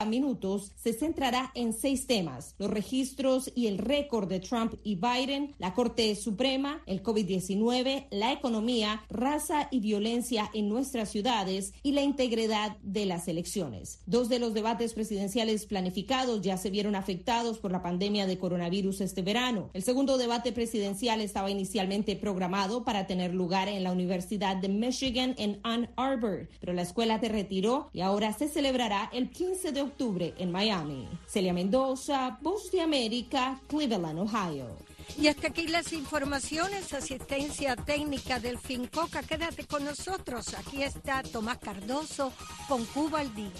minutos se centrará en 6 temas: los registros y el récord de Trump y Biden, la Corte Suprema, el COVID-19, la economía, raza y violencia en nuestras ciudades y la integridad de las elecciones. 2 de los debates presidenciales planificados ya se vieron afectados por la pandemia de coronavirus este verano. El segundo debate presidencial estaba inicialmente programado para tener lugar en la Universidad de Michigan en Ann Arbor, pero la escuela se retiró y ahora se celebrará el 15 de octubre en Miami. Celia Mendoza, Voz de América, Cleveland, Ohio. Y hasta aquí las informaciones, asistencia técnica del Fincoca. Quédate con nosotros. Aquí está Tomás Cardoso con Cuba al Día.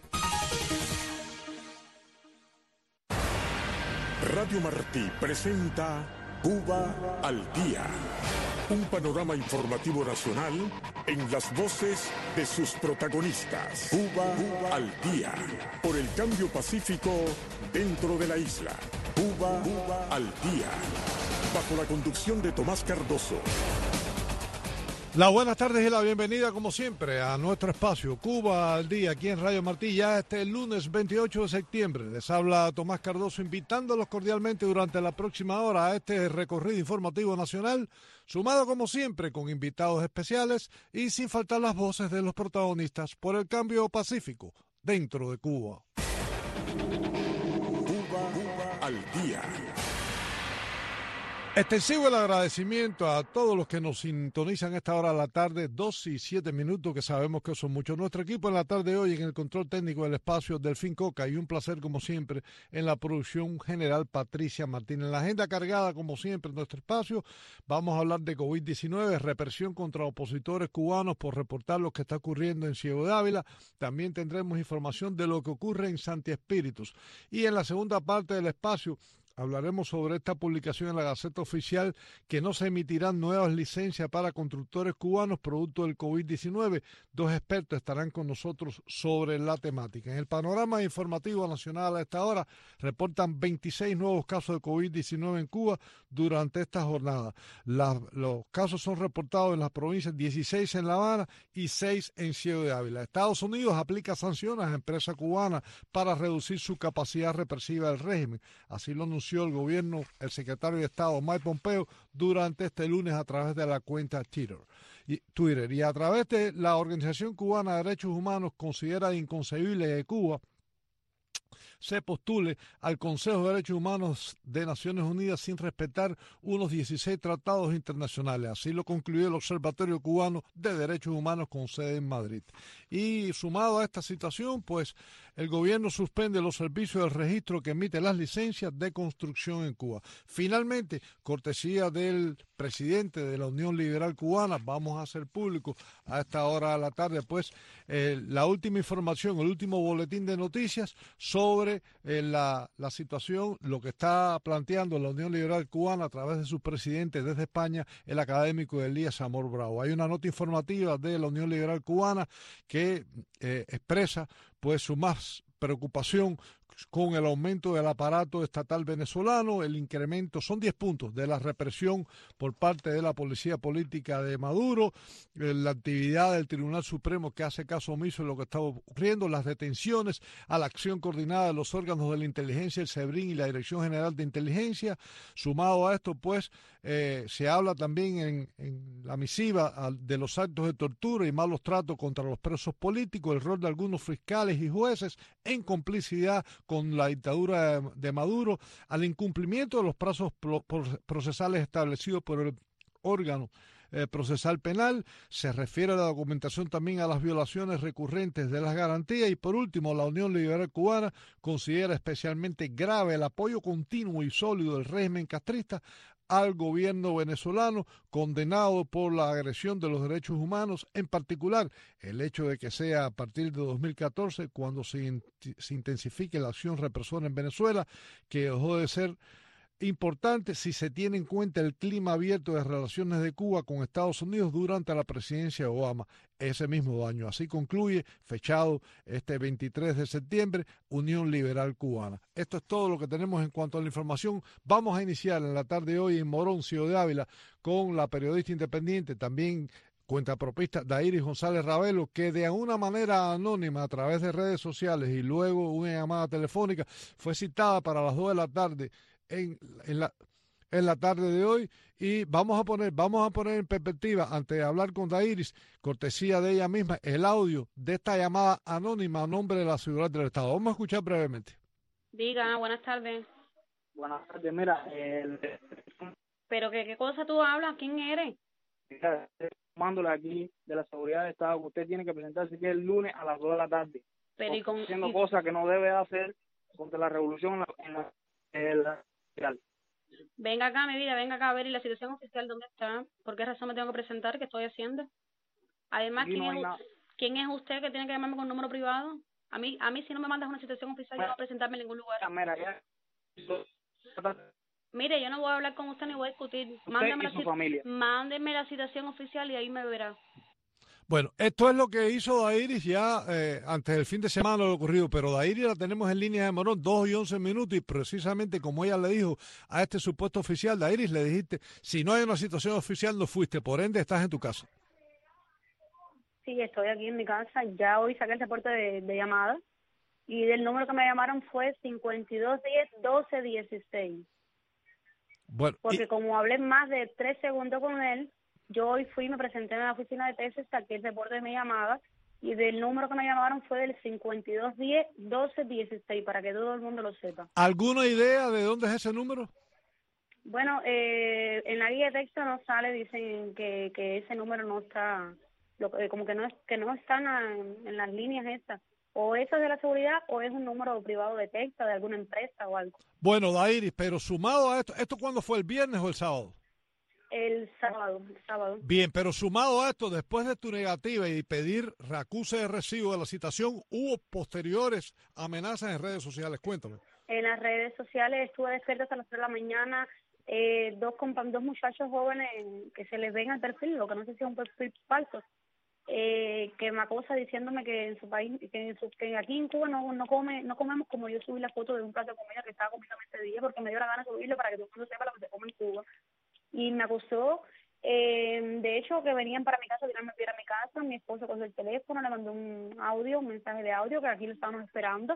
Radio Martí presenta Cuba al Día. Un panorama informativo nacional en las voces de sus protagonistas. Cuba al Día. Por el cambio pacífico dentro de la isla. Cuba al Día. Bajo la conducción de Tomás Cardoso. Las buenas tardes y la bienvenida, como siempre, a nuestro espacio Cuba al Día, aquí en Radio Martí, ya este lunes 28 de septiembre. Les habla Tomás Cardoso, invitándolos cordialmente durante la próxima hora a este recorrido informativo nacional, sumado como siempre con invitados especiales y sin faltar las voces de los protagonistas por el cambio pacífico dentro de Cuba. Cuba al Día. Extensivo el agradecimiento a todos los que nos sintonizan a esta hora de la tarde, 2 y 7 minutos, que sabemos que son muchos. Nuestro equipo en la tarde de hoy en el control técnico del espacio Delfín Coca, y un placer como siempre en la producción general Patricia Martínez. En la agenda cargada como siempre en nuestro espacio vamos a hablar de COVID-19, represión contra opositores cubanos por reportar lo que está ocurriendo en Ciego de Ávila. También tendremos información de lo que ocurre en Santi Espíritus. Y en la segunda parte del espacio hablaremos sobre esta publicación en la Gaceta Oficial, que no se emitirán nuevas licencias para constructores cubanos producto del COVID-19. 2 expertos estarán con nosotros sobre la temática. En el panorama informativo nacional a esta hora reportan 26 nuevos casos de COVID-19 en Cuba durante esta jornada. Los casos son reportados en las provincias 16 en La Habana y 6 en Ciego de Ávila. Estados Unidos aplica sanciones a empresas cubanas para reducir su capacidad represiva del régimen. Así lo anunció el gobierno, el secretario de Estado Mike Pompeo durante este lunes a través de la cuenta Twitter. Y a través de la Organización Cubana de Derechos Humanos considera inconcebible que Cuba se postule al Consejo de Derechos Humanos de Naciones Unidas sin respetar unos 16 tratados internacionales. Así lo concluyó el Observatorio Cubano de Derechos Humanos con sede en Madrid. Y sumado a esta situación, pues el gobierno suspende los servicios del registro que emite las licencias de construcción en Cuba. Finalmente, cortesía del presidente de la Unión Liberal Cubana, vamos a hacer público a esta hora de la tarde, pues la última información, el último boletín de noticias sobre la situación, lo que está planteando la Unión Liberal Cubana a través de su presidente desde España, el académico Elías Amor Bravo. Hay una nota informativa de la Unión Liberal Cubana que expresa pues su más preocupación con el aumento del aparato estatal venezolano, el incremento, son 10 puntos, de la represión por parte de la policía política de Maduro, la actividad del Tribunal Supremo que hace caso omiso en lo que está ocurriendo, las detenciones, a la acción coordinada de los órganos de la inteligencia, el SEBRIN y la Dirección General de Inteligencia. Sumado a esto, pues, se habla también en la misiva de los actos de tortura y malos tratos contra los presos políticos, el rol de algunos fiscales y jueces en complicidad con la dictadura de Maduro, al incumplimiento de los plazos procesales establecidos por el órgano procesal penal. Se refiere a la documentación también a las violaciones recurrentes de las garantías. Y por último, la Unión Liberal Cubana considera especialmente grave el apoyo continuo y sólido del régimen castrista al gobierno venezolano, condenado por la agresión de los derechos humanos, en particular el hecho de que sea a partir de 2014 cuando se intensifique la acción represora en Venezuela, que dejó de ser importante si se tiene en cuenta el clima abierto de relaciones de Cuba con Estados Unidos durante la presidencia de Obama ese mismo año. Así concluye, fechado este 23 de septiembre, Unión Liberal Cubana. Esto es todo lo que tenemos en cuanto a la información. Vamos a iniciar en la tarde de hoy en Morón, Ciego de Ávila, con la periodista independiente, también cuentapropista Dairis González Ravelo, que de alguna manera anónima a través de redes sociales y luego una llamada telefónica fue citada para las 2 de la tarde en la tarde de hoy, y vamos a poner en perspectiva, antes de hablar con Dairis, cortesía de ella misma, el audio de esta llamada anónima a nombre de la Seguridad del Estado. Vamos a escuchar brevemente. Diga, buenas tardes. Buenas tardes, mira, ¿Pero qué cosa tú hablas? ¿Quién eres? mira, tomándole aquí de la Seguridad del Estado, que usted tiene que presentarse aquí el lunes a las 2 de la tarde. Pero y con... Haciendo cosas que no debe hacer contra la revolución en la social. Venga acá, mi vida, venga acá a ver, ¿y la situación oficial dónde está? ¿Por qué razón me tengo que presentar? ¿Qué estoy haciendo? Además, Aquí no hay nada. ¿quién es usted que tiene que llamarme con un número privado? A mí si no me mandas una situación oficial, yo no voy a presentarme en ningún lugar. Mira, ya. Mire, yo no voy a hablar con usted ni voy a discutir. Mándeme la citación oficial y ahí me verá. Bueno, esto es lo que hizo Dairis ya antes del fin de semana lo ocurrido, pero Dairis la tenemos en línea de Morón, 2 y 11 minutos, y precisamente como ella le dijo a este supuesto oficial, Dairis, le dijiste, si no hay una situación oficial no fuiste, por ende estás en tu casa. Sí, estoy aquí en mi casa, ya hoy saqué el reporte de llamada, y del número que me llamaron fue 5210-1216. Bueno, porque como hablé más de 3 segundos con él, yo hoy fui, me presenté en la oficina de Texas, saqué el reporte de mi llamada, y del número que me llamaron fue del 5210-1216, para que todo el mundo lo sepa. ¿Alguna idea de dónde es ese número? Bueno, en la guía de texto no sale, dicen que ese número no está, como que no están en las líneas estas. O eso es de la seguridad o es un número privado de texto de alguna empresa o algo. Bueno, Dairis, pero sumado a esto ¿cuándo fue? ¿El viernes o el sábado? El sábado. Bien, pero sumado a esto, después de tu negativa y pedir reacuse de recibo de la citación, ¿hubo posteriores amenazas en redes sociales? Cuéntame. En las redes sociales estuve despierta hasta las 3 de la mañana, dos muchachos jóvenes que se les ven al perfil, lo que no sé si es un perfil falso, que me acosa diciéndome que en su país, que aquí en Cuba no comemos, como yo subí la foto de un plato de comida que estaba comiendo ese día, porque me dio la gana de subirlo para que todo el mundo sepa lo que se come en Cuba. Y me acusó, de hecho, que venían para mi casa, tirarme piedra a mi casa. Mi esposo cogió el teléfono, le mandó un mensaje de audio, que aquí lo estábamos esperando,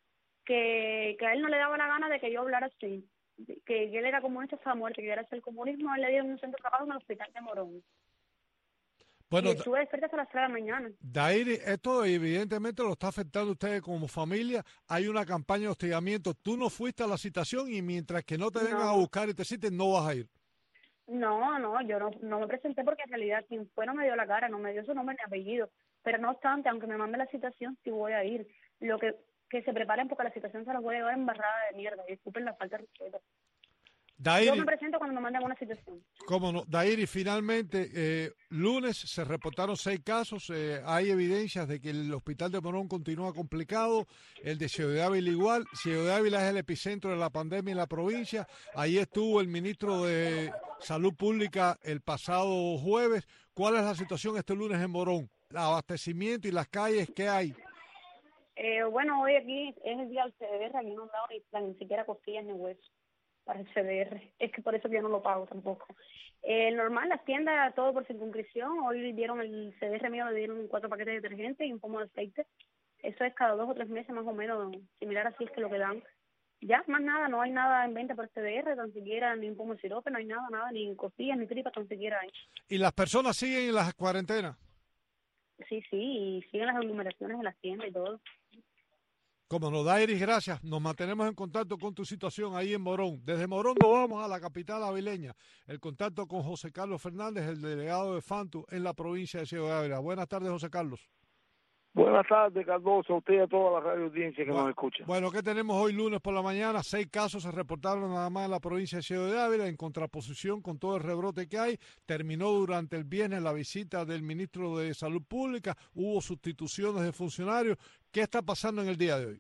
que a él no le daba la gana de que yo hablara así, que él era comunista hasta la muerte, que era hacer el comunismo. A él le dieron un centro de trabajo en el hospital de Morón. Bueno, y estuve despierta hasta las 3 de la mañana. Dairis, esto evidentemente lo está afectando a ustedes como familia. Hay una campaña de hostigamiento. Tú no fuiste a la citación y mientras que no te vengan a buscar y te citen, no vas a ir. No, yo no me presenté porque en realidad quien fue no me dio la cara, no me dio su nombre ni apellido. Pero no obstante, aunque me mande la citación, sí voy a ir. Lo que se preparen porque la citación se los voy a llevar embarrada de mierda. Disculpen la falta de respeto. Dairis, yo me presento cuando me mandan una citación. ¿Cómo no? Dairis, finalmente, lunes se reportaron 6 casos. Hay evidencias de que el hospital de Morón continúa complicado. El de Ciudad de Ávila igual. Ciudad de Ávila es el epicentro de la pandemia en la provincia. Ahí estuvo el ministro de Salud Pública el pasado jueves. ¿Cuál es la situación este lunes en Morón? El abastecimiento y las calles, ¿qué hay? Bueno, hoy aquí es el día del CDR. Aquí no han dado ni siquiera costillas ni huesos para el CDR, es que por eso yo no lo pago tampoco. Normal, las tiendas, todo por circunscripción. Hoy dieron el CDR mío, le dieron 4 paquetes de detergente y un pomo de aceite. Eso es cada 2 o 3 meses más o menos, similar así es que lo que dan. Ya, más nada, no hay nada en venta por CDR, tan siquiera ni un pomo de sirope, no hay nada, ni costillas, ni tripas, tan siquiera hay. ¿Y las personas siguen en las cuarentenas? Sí, y siguen las aglomeraciones en las tiendas y todo. Como no, Dairis, gracias. Nos mantenemos en contacto con tu situación ahí en Morón. Desde Morón nos vamos a la capital avileña. El contacto con José Carlos Fernández, el delegado de FANTU en la provincia de Ciudad de Ávila. Buenas tardes, José Carlos. Buenas tardes, Cardoso, a usted y a toda la radio audiencia que nos escucha. Bueno, ¿qué tenemos hoy lunes por la mañana? 6 casos se reportaron nada más en la provincia de Ciudad de Ávila, en contraposición con todo el rebrote que hay. Terminó durante el viernes la visita del ministro de Salud Pública, hubo sustituciones de funcionarios. ¿Qué está pasando en el día de hoy?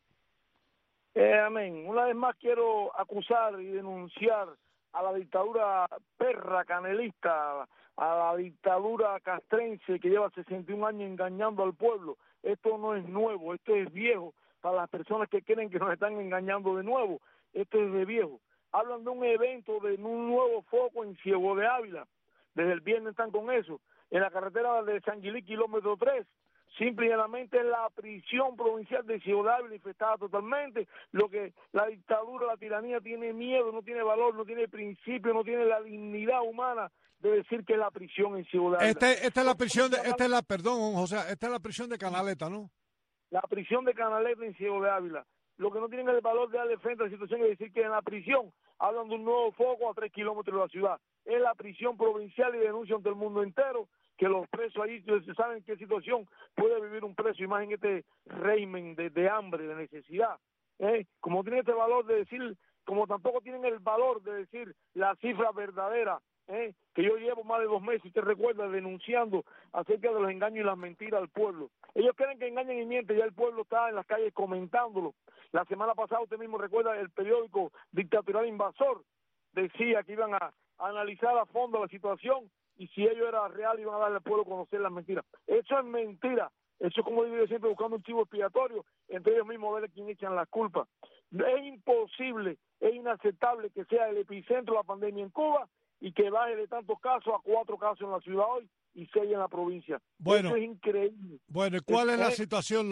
Amén. Una vez más quiero acusar y denunciar a la dictadura perra canelista, a la dictadura castrense que lleva 61 años engañando al pueblo. Esto no es nuevo, esto es viejo para las personas que creen que nos están engañando de nuevo. Esto es de viejo. Hablan de un evento, de un nuevo foco en Ciego de Ávila. Desde el viernes están con eso. en la carretera de San Gilí, kilómetro 3. Simple y llanamente es la prisión provincial de Ciudad Ávila infestada totalmente. Lo que la dictadura, la tiranía tiene miedo, no tiene valor, no tiene principio, no tiene la dignidad humana de decir que es la prisión en Ciudad Ávila. Esta es la prisión perdón, José, esta es la prisión de Canaleta, ¿no? La prisión de Canaleta en Ciudad Ávila. Lo que no tienen el valor de darle frente a la situación es decir que en la prisión hablan de un nuevo foco a 3 kilómetros de la ciudad. Es la prisión provincial y denuncian ante el mundo entero que los presos ahí se saben qué situación puede vivir un preso, y más en este régimen de hambre, de necesidad. Como tienen este valor de decir, como tampoco tienen el valor de decir la cifra verdadera, que yo llevo más de 2 meses, usted recuerda, denunciando acerca de los engaños y las mentiras al pueblo. Ellos creen que engañan y mienten, ya el pueblo está en las calles comentándolo. La semana pasada, usted mismo recuerda, el periódico Dictatorial Invasor decía que iban a analizar a fondo la situación y si ello era real iban a darle al pueblo a conocer las mentiras. Eso es mentira. Eso es como digo yo siempre, buscando un chivo expiatorio entre ellos mismos, ver a quién echan las culpas. Es imposible, es inaceptable que sea el epicentro de la pandemia en Cuba y que baje de tantos casos a 4 casos en la ciudad hoy y 6 en la provincia. Bueno, eso es increíble. Bueno, ¿y cuál es la situación?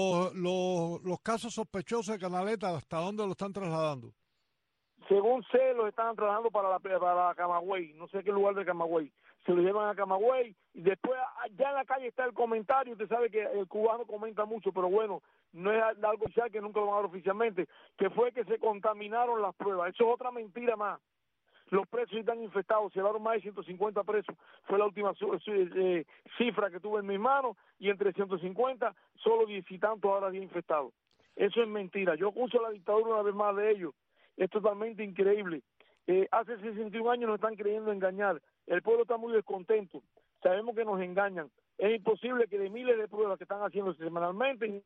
Los casos sospechosos de Canaleta, ¿hasta dónde lo están trasladando? Según sé, los están trasladando para Camagüey, no sé qué lugar de Camagüey. Se lo llevan a Camagüey y después allá en la calle está el comentario. Usted sabe que el cubano comenta mucho, pero bueno, no es algo oficial, que nunca lo van a dar oficialmente, que fue que se contaminaron las pruebas. Eso es otra mentira más. Los presos están infectados, se llevaron más de 150 presos, fue la última cifra que tuve en mis manos, y entre 150, solo 10 y tantos ahora había infectados. Eso es mentira. Yo acuso a la dictadura una vez más de ello. Es totalmente increíble. Hace 61 años nos están queriendo engañar. El pueblo está muy descontento. Sabemos que nos engañan. Es imposible que de miles de pruebas que están haciendo semanalmente,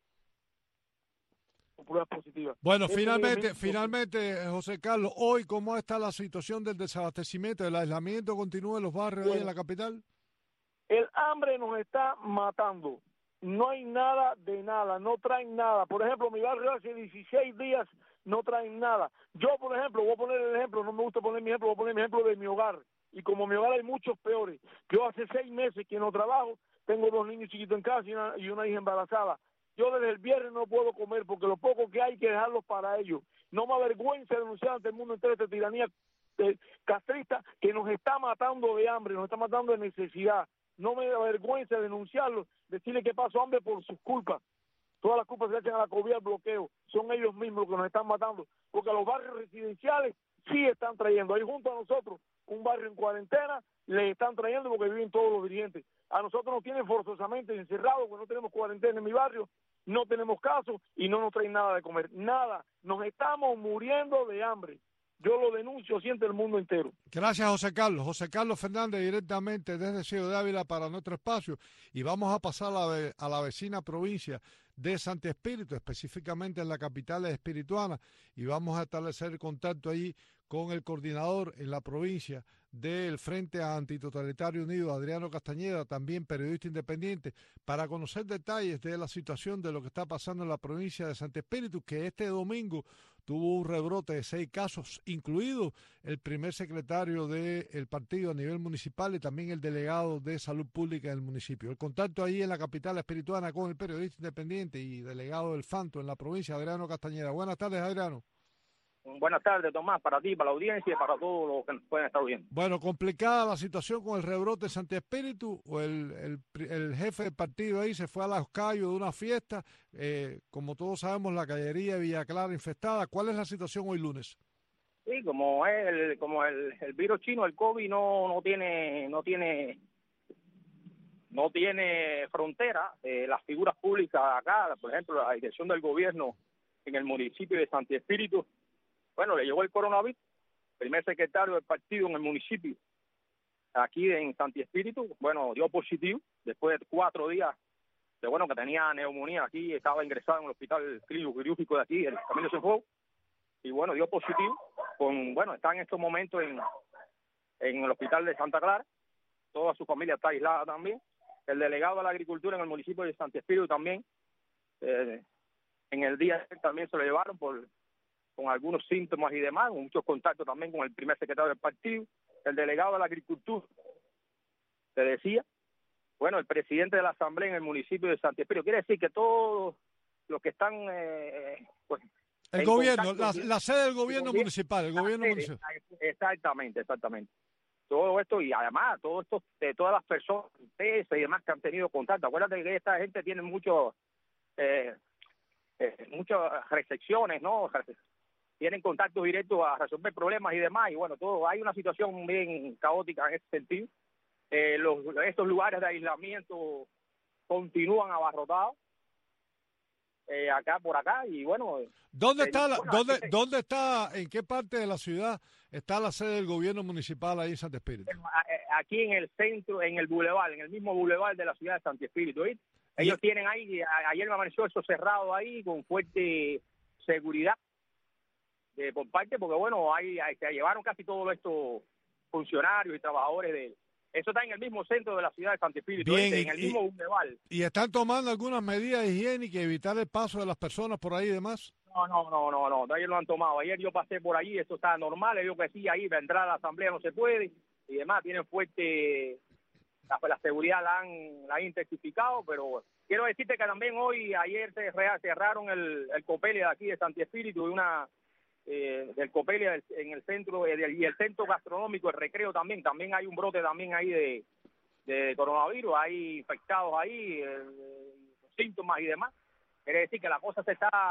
pruebas positivas. Bueno, finalmente, José Carlos, hoy, ¿cómo está la situación del desabastecimiento, del aislamiento continuo en los barrios ahí en la capital? El hambre nos está matando. No hay nada de nada, no traen nada. Por ejemplo, mi barrio hace 16 días no traen nada. Yo, por ejemplo, voy a poner el ejemplo, no me gusta poner mi ejemplo, voy a poner mi ejemplo de mi hogar. Y como en mi hogar hay muchos peores. Yo hace 6 meses que no trabajo, tengo 2 niños chiquitos en casa y una hija embarazada. Yo desde el viernes no puedo comer porque lo poco que hay que dejarlo para ellos. No me avergüenza denunciar ante el mundo entero esta tiranía castrista que nos está matando de hambre, nos está matando de necesidad. No me avergüenza denunciarlo, decirle que paso hambre por sus culpas. Todas las culpas se echan a la COVID, al bloqueo. Son ellos mismos los que nos están matando. Porque a los barrios residenciales sí están trayendo. Ahí junto a nosotros, un barrio en cuarentena, les están trayendo porque viven todos los dirigentes. A nosotros nos tienen forzosamente encerrados porque no tenemos cuarentena en mi barrio, no tenemos casos y no nos traen nada de comer. Nada. Nos estamos muriendo de hambre. Yo lo denuncio, siente el mundo entero. Gracias, José Carlos. José Carlos Fernández, directamente desde Ciudad de Ávila para nuestro espacio. Y vamos a pasar a la vecina provincia de Santi Espíritu, específicamente en la capital espirituana, y vamos a establecer contacto ahí con el coordinador en la provincia del Frente Antitotalitario Unido, Adriano Castañeda, también periodista independiente, para conocer detalles de la situación de lo que está pasando en la provincia de Santi Espíritu, que este domingo tuvo un rebrote de 6 casos, incluido el primer secretario del partido a nivel municipal y también el delegado de salud pública del municipio. El contacto ahí en la capital espirituana con el periodista independiente y delegado del Fanto en la provincia, Adriano Castañeda. Buenas tardes, Adriano. Buenas tardes, Tomás, para ti, para la audiencia y para todos los que nos pueden estar oyendo. Bueno, complicada la situación con el rebrote de Santi Espíritu, o el jefe del partido ahí se fue a Los Cayos de una fiesta, como todos sabemos, la callería de Villa Clara infestada. ¿Cuál es la situación hoy lunes? Sí, como el virus chino, el COVID no tiene frontera. Las figuras públicas acá, por ejemplo, la dirección del gobierno en el municipio de Santi Espíritu, bueno, le llegó el coronavirus, primer secretario del partido en el municipio, aquí en Santi Espíritu, bueno, dio positivo, después de 4 días, de que tenía neumonía aquí, estaba ingresado en el hospital clínico quirúrgico de aquí, el Camino Cienfuegos, y bueno, dio positivo, está en estos momentos en el hospital de Santa Clara, toda su familia está aislada también, el delegado de la agricultura en el municipio de Santi Espíritu también, en el día también se lo llevaron con algunos síntomas y demás, con muchos contactos también con el primer secretario del partido, el delegado de la agricultura, te decía, bueno, el presidente de la Asamblea en el municipio de Santi Espíritu. Quiere decir que todos los que están, pues, el gobierno, la sede del gobierno municipal, el gobierno municipal. Exactamente. Todo esto, y además todo esto de todas las personas, ustedes y demás que han tenido contacto. Acuérdate que esta gente tiene muchas recepciones, ¿no? Tienen contacto directo a resolver problemas y demás, y bueno, hay una situación bien caótica en ese sentido. Estos lugares de aislamiento continúan abarrotados, acá por acá, y bueno. ¿Dónde está, en qué parte de la ciudad está la sede del gobierno municipal ahí en Santi Espíritu? Aquí en el centro, en el bulevar, en el mismo bulevar de la ciudad de Santi Espíritu, ¿sí? Ellos tienen ahí, ayer me amaneció eso cerrado ahí, con fuerte seguridad por parte, porque bueno, se llevaron casi todos estos funcionarios y trabajadores de... Eso está en el mismo centro de la ciudad de Santi Espíritu, en el mismo bulevar. ¿Y están tomando algunas medidas higiénicas, evitar el paso de las personas por ahí y demás? No, ellos lo han tomado. Ayer yo pasé por allí, eso está normal, ellos que sí, ahí vendrá la asamblea, no se puede, y demás, tienen fuerte... La seguridad la han intensificado, pero quiero decirte que también ayer cerraron el Copelia de aquí de Santi Espíritu, del Copelia en el centro, y el centro gastronómico, el Recreo también hay un brote también ahí de coronavirus, hay infectados ahí, síntomas y demás. Quiere decir que la cosa se está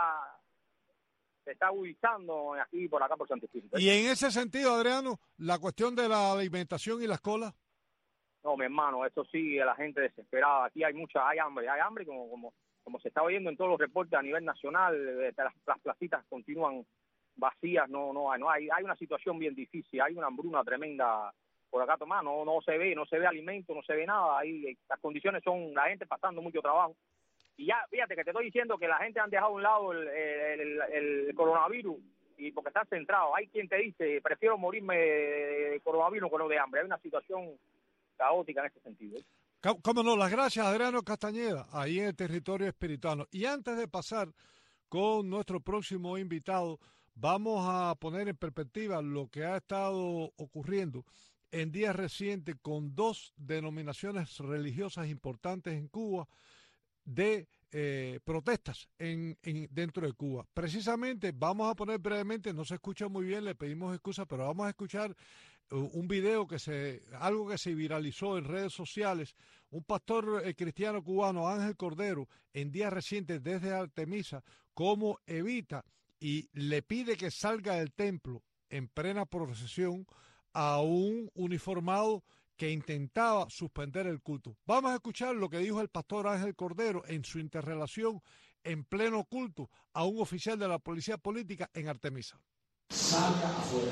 agudizando aquí por acá por Santi Espíritu. Y en ese sentido, Adriano, la cuestión de la alimentación y las colas. No, mi hermano, esto sí, la gente desesperada. Aquí hay hambre como se está oyendo en todos los reportes a nivel nacional. Las placitas continúan vacías, no hay una situación bien difícil, hay una hambruna tremenda por acá, Tomás, no se ve alimento, no se ve nada, las condiciones son, la gente pasando mucho trabajo. Y ya, fíjate que te estoy diciendo que la gente han dejado a un lado el coronavirus, y porque están centrados. Hay quien te dice, prefiero morirme de coronavirus que no de hambre. Hay una situación caótica en ese sentido. Cómo no, las gracias a Adriano Castañeda, ahí en el territorio espirituano. Y antes de pasar con nuestro próximo invitado, vamos a poner en perspectiva lo que ha estado ocurriendo en días recientes con dos denominaciones religiosas importantes en Cuba de protestas dentro de Cuba. Precisamente vamos a poner brevemente, no se escucha muy bien, le pedimos excusas, pero vamos a escuchar un video algo que se viralizó en redes sociales. Un pastor cristiano cubano, Ángel Cordero, en días recientes desde Artemisa, cómo evita y le pide que salga del templo en plena procesión a un uniformado que intentaba suspender el culto. Vamos a escuchar lo que dijo el pastor Ángel Cordero en su interrelación en pleno culto a un oficial de la policía política en Artemisa. Salga afuera.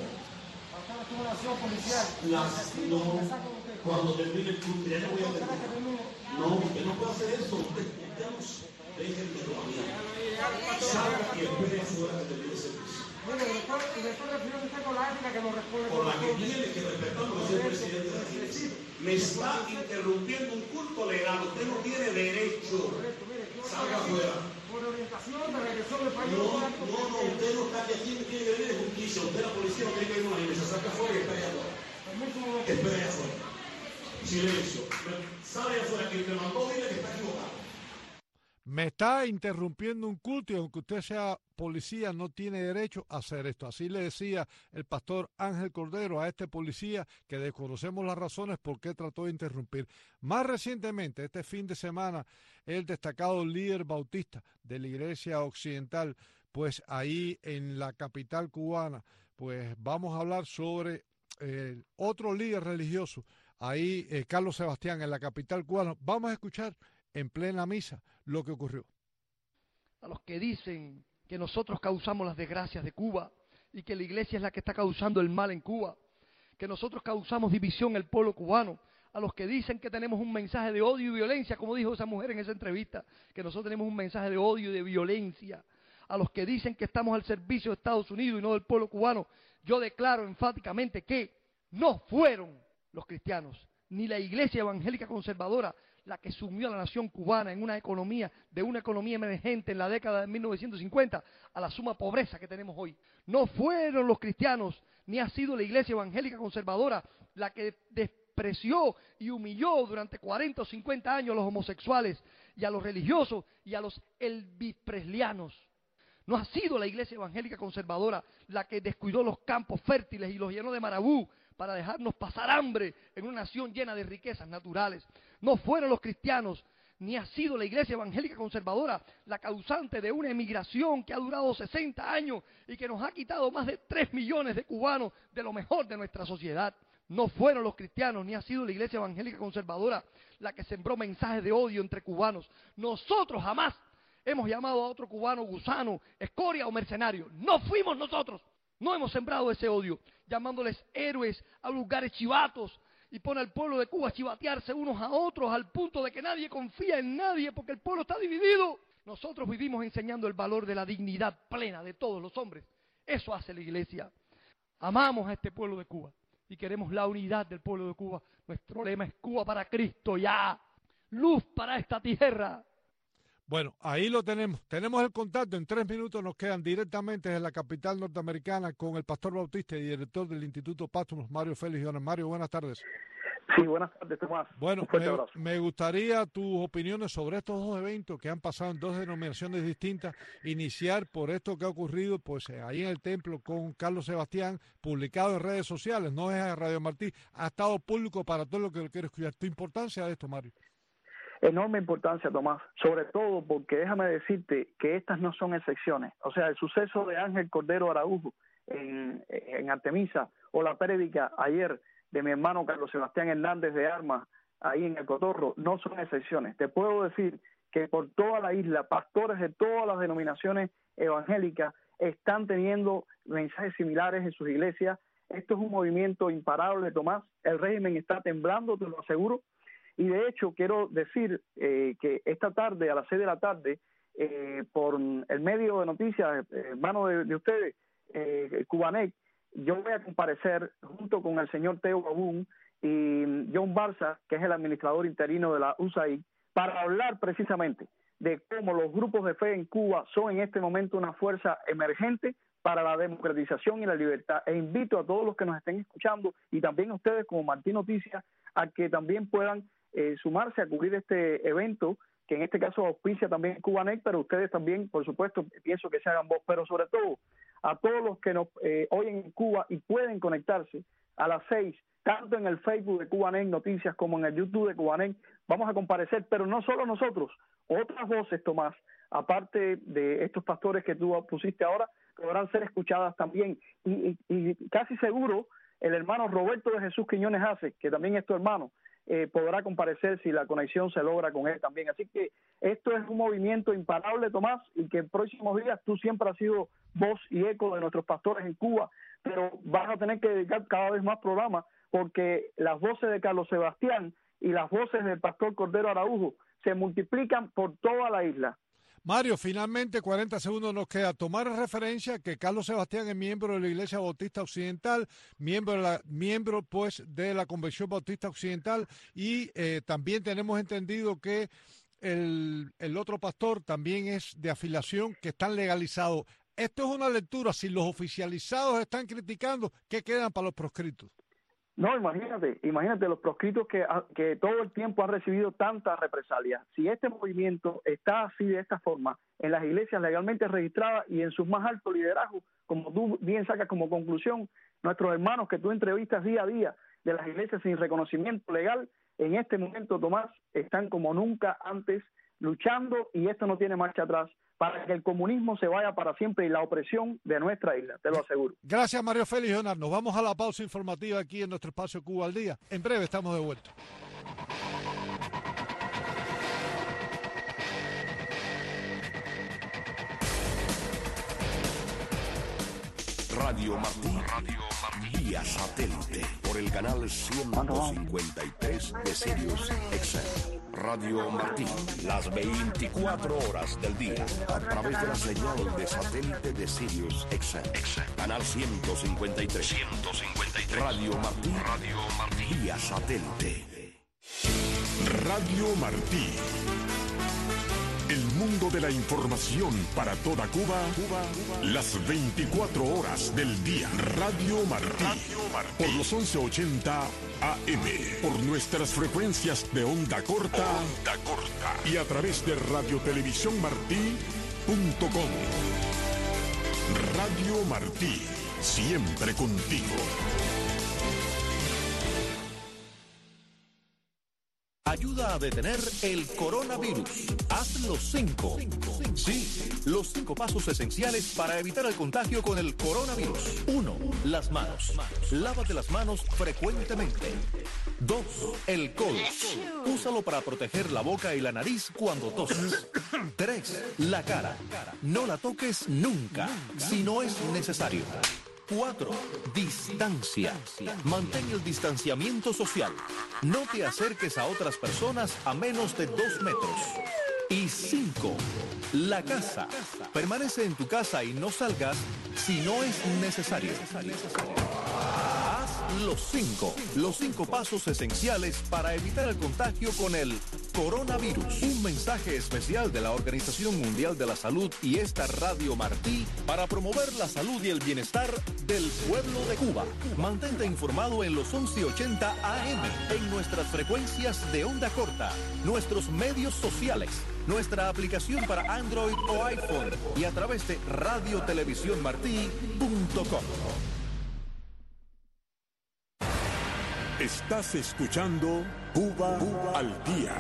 Cuando termine el culto, ya no voy a terminar. No, usted no puede hacer eso. Usted déjenme todavía. Salga y espere afuera que termine el servicio. Bueno, y después refiero usted con la ética que nos responde. Por la que tiene que respetar porque soy presidente de la iglesia. Me está interrumpiendo un culto legal. Usted no tiene derecho. Salga afuera. Por orientación de regresión del país. No, usted no está aquí, tiene que venir de justicia. Usted, la policía, no tiene que ir a una iglesia. Salga afuera y espere afuera. Espere afuera. Silencio. Sale afuera. Quien te mandó, dile que está equivocado. Me está interrumpiendo un culto y aunque usted sea policía no tiene derecho a hacer esto. Así le decía el pastor Ángel Cordero a este policía que desconocemos las razones por qué trató de interrumpir. Más recientemente, este fin de semana, el destacado líder bautista de la Iglesia Occidental, pues ahí en la capital cubana, pues vamos a hablar sobre otro líder religioso, ahí Carlos Sebastián en la capital cubana. Vamos a escuchar en plena misa lo que ocurrió. A los que dicen que nosotros causamos las desgracias de Cuba y que la iglesia es la que está causando el mal en Cuba, que nosotros causamos división en el pueblo cubano, a los que dicen que tenemos un mensaje de odio y violencia, como dijo esa mujer en esa entrevista, que nosotros tenemos un mensaje de odio y de violencia, a los que dicen que estamos al servicio de Estados Unidos y no del pueblo cubano, yo declaro enfáticamente que no fueron los cristianos, ni la iglesia evangélica conservadora, la que sumió a la nación cubana en una economía emergente en la década de 1950 a la suma pobreza que tenemos hoy. No fueron los cristianos, ni ha sido la iglesia evangélica conservadora la que menospreció y humilló durante 40 o 50 años a los homosexuales y a los religiosos y a los elvis-preslianos. No ha sido la iglesia evangélica conservadora la que descuidó los campos fértiles y los llenó de marabú para dejarnos pasar hambre en una nación llena de riquezas naturales. No fueron los cristianos, ni ha sido la iglesia evangélica conservadora la causante de una emigración que ha durado 60 años y que nos ha quitado más de 3 millones de cubanos de lo mejor de nuestra sociedad. No fueron los cristianos, ni ha sido la iglesia evangélica conservadora la que sembró mensajes de odio entre cubanos. Nosotros jamás hemos llamado a otro cubano gusano, escoria o mercenario. No fuimos nosotros. No hemos sembrado ese odio, llamándoles héroes a lugares chivatos, y pone al pueblo de Cuba a chivatearse unos a otros al punto de que nadie confía en nadie porque el pueblo está dividido. Nosotros vivimos enseñando el valor de la dignidad plena de todos los hombres. Eso hace la iglesia. Amamos a este pueblo de Cuba y queremos la unidad del pueblo de Cuba. Nuestro lema es Cuba para Cristo, ya. Luz para esta tierra. Bueno, ahí lo tenemos. Tenemos el contacto. En 3 minutos nos quedan directamente desde la capital norteamericana con el pastor bautista y director del Instituto Patmos, Mario Félix Jonas. Mario, buenas tardes. Sí, buenas tardes, Tomás. Bueno, me gustaría tus opiniones sobre estos dos eventos que han pasado en dos denominaciones distintas. Iniciar por esto que ha ocurrido pues ahí en el templo con Carlos Sebastián, publicado en redes sociales, no es a Radio Martí, ha estado público para todo lo que lo quiero escuchar. ¿Tu importancia de esto, Mario? Enorme importancia, Tomás, sobre todo porque déjame decirte que estas no son excepciones. O sea, el suceso de Ángel Cordero Araújo en Artemisa, o la prédica ayer de mi hermano Carlos Sebastián Hernández de Armas, ahí en el Cotorro, no son excepciones. Te puedo decir que por toda la isla, pastores de todas las denominaciones evangélicas están teniendo mensajes similares en sus iglesias. Esto es un movimiento imparable, Tomás. El régimen está temblando, te lo aseguro. Y de hecho quiero decir que esta tarde, a las 6 de la tarde, por el medio de noticias, hermano de ustedes, Cubanet, yo voy a comparecer junto con el señor Teo Babún y John Barza, que es el administrador interino de la USAID, para hablar precisamente de cómo los grupos de fe en Cuba son en este momento una fuerza emergente para la democratización y la libertad. E invito a todos los que nos estén escuchando y también a ustedes como Martín Noticias a que también puedan sumarse a cubrir este evento, que en este caso auspicia también Cubanet, pero ustedes también, por supuesto, pienso que se hagan voz, pero sobre todo a todos los que nos oyen en Cuba y pueden conectarse a las 6, tanto en el Facebook de Cubanet Noticias como en el YouTube de Cubanet, vamos a comparecer, pero no solo nosotros, otras voces, Tomás, aparte de estos pastores que tú pusiste ahora, podrán ser escuchadas también, y casi seguro el hermano Roberto de Jesús Quiñones Hace, que también es tu hermano, podrá comparecer si la conexión se logra con él también. Así que esto es un movimiento imparable, Tomás, y que en próximos días tú siempre has sido voz y eco de nuestros pastores en Cuba, pero vas a tener que dedicar cada vez más programas porque las voces de Carlos Sebastián y las voces del pastor Cordero Araújo se multiplican por toda la isla. Mario, finalmente 40 segundos nos queda. Tomar referencia que Carlos Sebastián es miembro de la Iglesia Bautista Occidental, miembro pues de la Convención Bautista Occidental, y también tenemos entendido que el otro pastor también es de afiliación, que están legalizados. Esto es una lectura, si los oficializados están criticando, ¿qué quedan para los proscritos? No, imagínate los proscritos que todo el tiempo han recibido tantas represalias. Si este movimiento está así de esta forma, en las iglesias legalmente registradas y en sus más altos liderazgos, como tú bien sacas como conclusión, nuestros hermanos que tú entrevistas día a día de las iglesias sin reconocimiento legal, en este momento, Tomás, están como nunca antes luchando, y esto no tiene marcha atrás, para que el comunismo se vaya para siempre y la opresión de nuestra isla, te lo aseguro. Gracias, Mario Félix Jonas. Nos vamos a la pausa informativa aquí en nuestro espacio Cuba al Día. En breve estamos de vuelta. Radio Martí, vía satélite, por el canal 153 de Sirius XM. Radio Martí, las 24 horas del día, a través de la señal de satélite de Sirius XM. Canal 153. Radio Martí, vía satélite. Radio Martí. El mundo de la información para toda Cuba, las 24 horas del día. Radio Martí, por los 1180 AM, por nuestras frecuencias de onda corta, y a través de radiotelevisiónmartí.com. Radio Martí, siempre contigo. Ayuda a detener el coronavirus. Haz los 5. Sí, los 5 pasos esenciales para evitar el contagio con el coronavirus. 1. Las manos. Lávate las manos frecuentemente. 2. El codo. Úsalo para proteger la boca y la nariz cuando toses. 3. La cara. No la toques nunca, si no es necesario. 4. Distancia. Mantén el distanciamiento social. No te acerques a otras personas a menos de 2 metros. Y 5. La casa. Permanece en tu casa y no salgas si no es necesario. Haz los 5. Los 5 pasos esenciales para evitar el contagio con el coronavirus. Un mensaje especial de la Organización Mundial de la Salud y esta Radio Martí para promover la salud y el bienestar del pueblo de Cuba. Mantente informado en los 1180 AM, en nuestras frecuencias de onda corta, nuestros medios sociales, nuestra aplicación para Android o iPhone y a través de radiotelevisiónmartí.com. Estás escuchando Cuba al Día.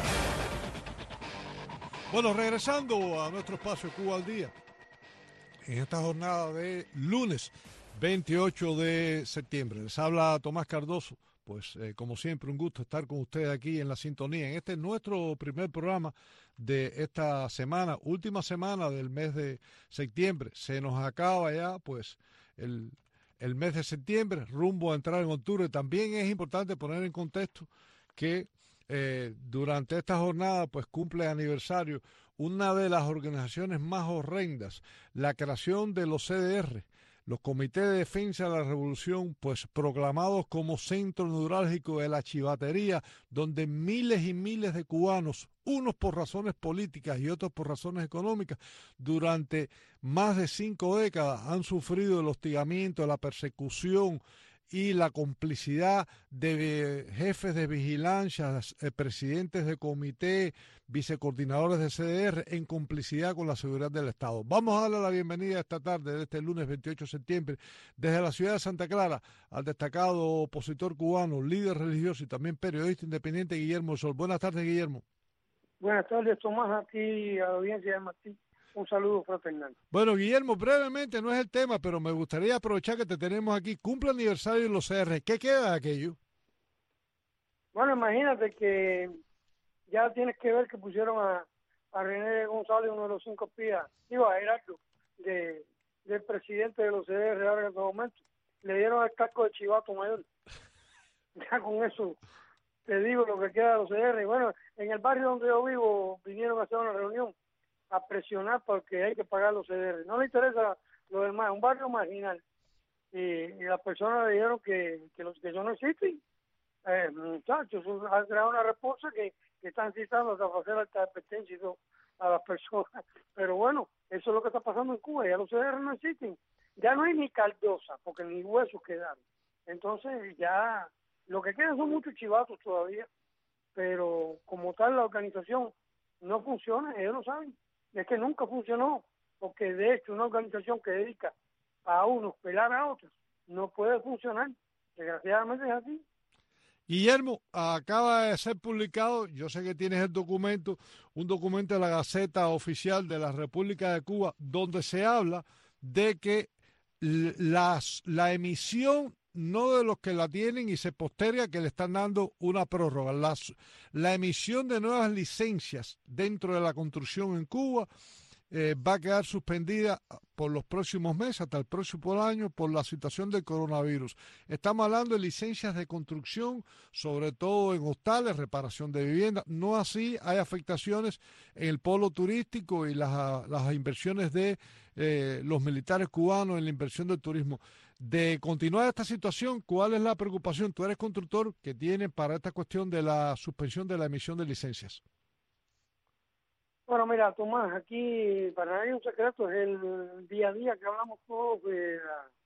Bueno, regresando a nuestro espacio Cuba al Día, en esta jornada de lunes 28 de septiembre. Les habla Tomás Cardoso. Pues como siempre, un gusto estar con ustedes aquí en la sintonía. En este es nuestro primer programa de esta semana, última semana del mes de septiembre. Se nos acaba ya pues el mes de septiembre, rumbo a entrar en octubre. También es importante poner en contexto que durante esta jornada pues cumple aniversario una de las organizaciones más horrendas, la creación de los CDR, los Comités de Defensa de la Revolución, pues proclamados como centro neurálgico de la chivatería, donde miles y miles de cubanos, unos por razones políticas y otros por razones económicas, durante más de 5 décadas han sufrido el hostigamiento, la persecución y la complicidad de jefes de vigilancia, presidentes de comité, vicecoordinadores de CDR, en complicidad con la seguridad del Estado. Vamos a darle la bienvenida esta tarde, de este lunes 28 de septiembre, desde la ciudad de Santa Clara, al destacado opositor cubano, líder religioso y también periodista independiente, Guillermo Sol. Buenas tardes, Guillermo. Buenas tardes, Tomás, aquí a la audiencia de Martín. Un saludo fraternal. Bueno, Guillermo, brevemente, no es el tema, pero me gustaría aprovechar que te tenemos aquí. Cumple aniversario de los CR. ¿Qué queda de aquello? Bueno, imagínate que ya tienes que ver que pusieron a René González, uno de los 5 espías, a Gerardo, del presidente de los CDR ahora en este momento. Le dieron el casco de chivato mayor. Ya con eso te digo lo que queda de los CDR. Y bueno, en el barrio donde yo vivo vinieron a hacer una reunión a presionar porque hay que pagar los CDR. No le interesa lo demás, un barrio marginal. Y las personas le dijeron que eso no existen. Muchachos, han creado una respuesta que están citando hasta hacer alta advertencia y todo a las personas. Pero bueno, eso es lo que está pasando en Cuba. Ya los CDR no existen. Ya no hay ni caldosa, porque ni huesos quedaron. Entonces ya lo que quedan son muchos chivatos todavía. Pero como tal la organización no funciona, ellos lo saben. Es que nunca funcionó, porque de hecho una organización que dedica a unos pelar a otros no puede funcionar. Desgraciadamente es así. Guillermo, acaba de ser publicado, yo sé que tienes el documento, un documento de la Gaceta Oficial de la República de Cuba, donde se habla de que la emisión no de los que la tienen y se posterga que le están dando una prórroga. La emisión de nuevas licencias dentro de la construcción en Cuba va a quedar suspendida por los próximos meses, hasta el próximo año, por la situación del coronavirus. Estamos hablando de licencias de construcción, sobre todo en hostales, reparación de viviendas. No así hay afectaciones en el polo turístico y las inversiones de los militares cubanos en la inversión del turismo. De continuar esta situación, ¿cuál es la preocupación? Tú eres constructor que tiene para esta cuestión de la suspensión de la emisión de licencias. Bueno, mira, Tomás, aquí para nadie es un secreto, es el día a día que hablamos todos de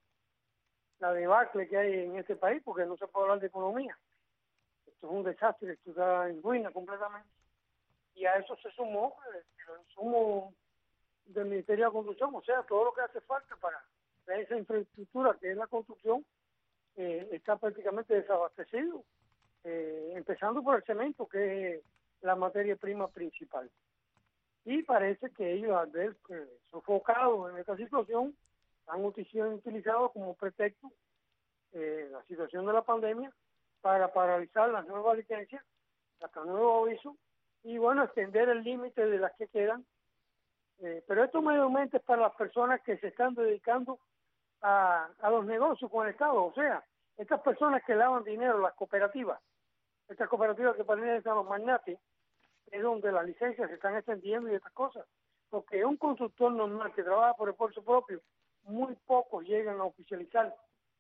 la debacle que hay en este país, porque no se puede hablar de economía. Esto es un desastre, esto está en ruina completamente. Y a eso se sumó el insumo del Ministerio de Construcción, o sea, todo lo que hace falta para esa infraestructura que es la construcción, está prácticamente desabastecido, empezando por el cemento, que es la materia prima principal. Y parece que ellos, al ver sofocados en esta situación, han utilizado como pretexto la situación de la pandemia para paralizar las nuevas licencias, hasta nuevo aviso, y bueno, extender el límite de las que quedan. Pero esto mayormente es para las personas que se están dedicando a los negocios con el Estado, o sea, estas personas que lavan dinero, las cooperativas, estas cooperativas que pertenecen a los magnates, es donde las licencias se están extendiendo y estas cosas, porque un constructor normal que trabaja por esfuerzo propio, muy pocos llegan a oficializar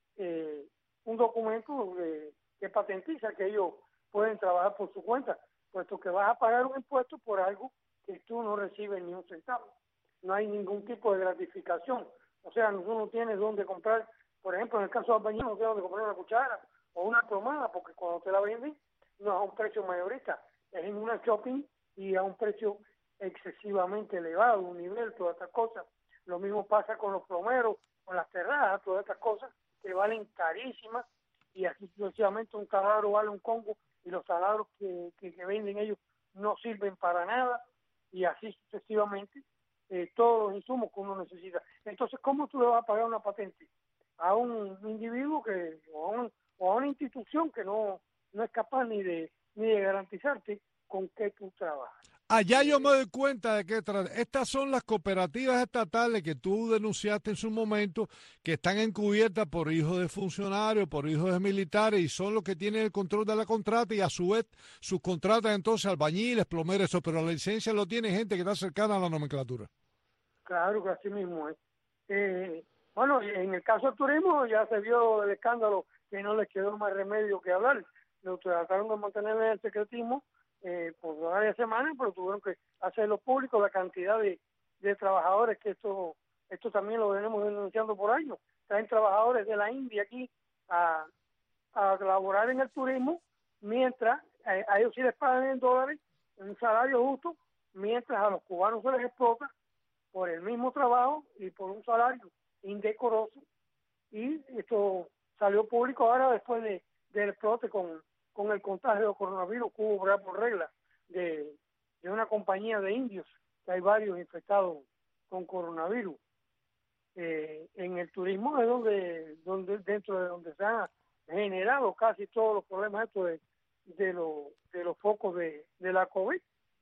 un documento que patentiza que ellos pueden trabajar por su cuenta, puesto que vas a pagar un impuesto por algo que tú no recibes ni un centavo. No hay ningún tipo de gratificación. O sea, uno no tiene dónde comprar, por ejemplo, en el caso de albañil, no tiene dónde comprar una cuchara o una plomada, porque cuando te la venden no es a un precio mayorista, es en una shopping y a un precio excesivamente elevado, un nivel, todas estas cosas. Lo mismo pasa con los plomeros, con las terrazas, todas estas cosas que valen carísimas, y así sucesivamente un taladro vale un congo y los taladros que venden ellos no sirven para nada, y así sucesivamente todos los insumos que uno necesita. Entonces, ¿cómo tú le vas a pagar una patente a un individuo o a una institución que no es capaz ni de garantizarte con qué tú trabajas? Allá yo me doy cuenta de que estas son las cooperativas estatales que tú denunciaste en su momento, que están encubiertas por hijos de funcionarios, por hijos de militares, y son los que tienen el control de la contrata, y a su vez subcontratan entonces albañiles, plomeros, eso, pero la licencia lo tiene gente que está cercana a la nomenclatura. Claro que así mismo es. Bueno, en el caso del turismo ya se vio el escándalo que no les quedó más remedio que hablar. Lo trataron de mantener en el secretismo por varias semanas, pero tuvieron que hacerlo público, la cantidad de trabajadores, que esto también lo venimos denunciando por años. Traen trabajadores de la India aquí a laborar en el turismo, mientras a ellos sí les pagan en dólares, un salario justo, mientras a los cubanos se les explota por el mismo trabajo y por un salario indecoroso. Y esto salió público ahora después del explote con el contagio de coronavirus que hubo por regla de una compañía de indios, que hay varios infectados con coronavirus. En el turismo es donde dentro de donde se han generado casi todos los problemas estos de los focos de la COVID,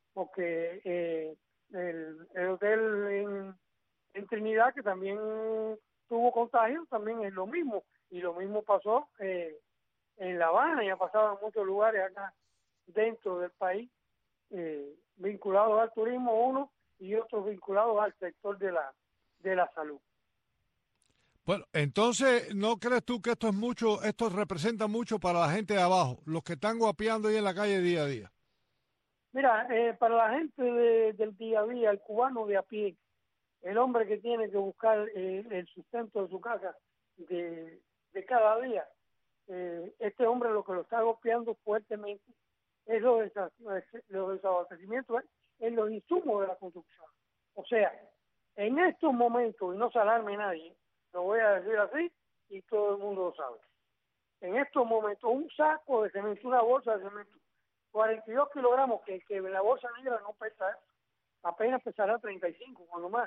porque el hotel en Trinidad, que también tuvo contagio, también es lo mismo, y lo mismo pasó en La Habana, y ha pasado en muchos lugares acá dentro del país, vinculados al turismo uno y otros vinculados al sector de la salud. Bueno, entonces, ¿no crees tú que esto representa mucho para la gente de abajo, los que están guapeando ahí en la calle día a día? Mira, para la gente del día a día, el cubano de a pie, el hombre que tiene que buscar el sustento de su casa de cada día, este hombre lo que lo está golpeando fuertemente es los desabastecimientos en los insumos de la construcción. O sea, en estos momentos, y no se alarme nadie, lo voy a decir así y todo el mundo lo sabe, en estos momentos un saco de cemento, una bolsa de cemento, 42 kilogramos, que la bolsa negra no pesa, apenas pesará 35, cuando más,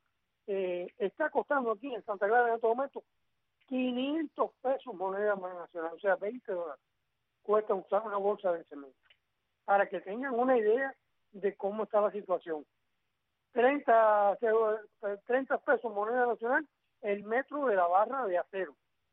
está costando aquí en Santa Clara en estos momentos 500 pesos moneda nacional, o sea, $20 cuesta usar una bolsa de cemento, para que tengan una idea de cómo está la situación. 30 pesos moneda nacional el metro de la barra de acero,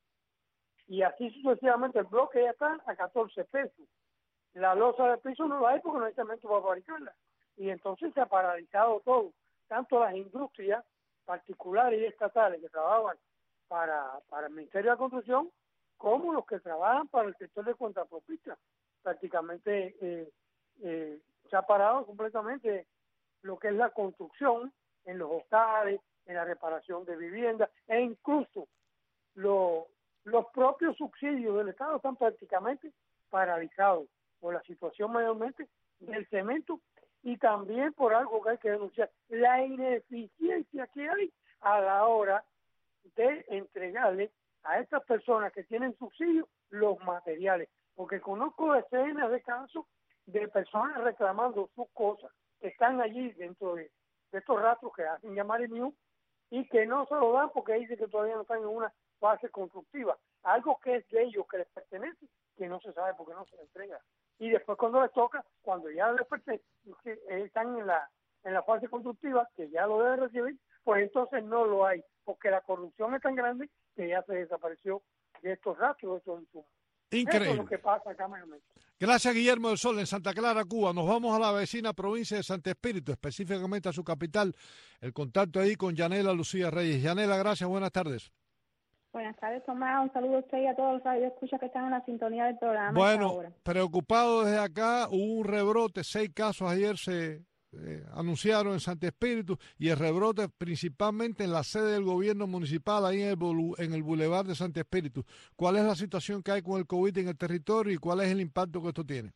y así sucesivamente. El bloque ya está a 14 pesos. La losa de piso no la hay porque no hay cemento para fabricarla, y entonces se ha paralizado todo, tanto las industrias particulares y estatales que trabajan para el Ministerio de la Construcción, como los que trabajan para el sector de contrapropistas. Prácticamente se ha parado completamente lo que es la construcción en los hogares, en la reparación de viviendas, e incluso los propios subsidios del Estado están prácticamente paralizados por la situación mayormente del cemento y también por algo que hay que denunciar, la ineficiencia que hay a la hora de entregarle a estas personas que tienen subsidios los materiales, porque conozco decenas de casos de personas reclamando sus cosas que están allí dentro de estos rastros que hacen llamar el MIU y que no se lo dan porque dicen que todavía no están en una fase constructiva, algo que es de ellos, que les pertenece, que no se sabe por qué no se les entrega. Y después cuando les toca, cuando ya les pertenece, que están en la fase constructiva, que ya lo deben recibir, pues entonces no lo hay, porque la corrupción es tan grande que ya se desapareció de estos rastros, de estos insumos. Increíble. Eso es lo que pasa acá mayormente. Gracias, Guillermo del Sol, en Santa Clara, Cuba. Nos vamos a la vecina provincia de Santo Espíritu, específicamente a su capital. El contacto ahí con Yanela Lucía Reyes. Yanela, gracias, buenas tardes. Buenas tardes, Tomás. Un saludo a usted y a todos los radioescuchas que están en la sintonía del programa. Bueno, preocupado desde acá, hubo un rebrote, 6 casos ayer se anunciaron en Santo Espíritu y el rebrote principalmente en la sede del gobierno municipal, ahí en el Boulevard de Santo Espíritu. ¿Cuál es la situación que hay con el COVID en el territorio y cuál es el impacto que esto tiene?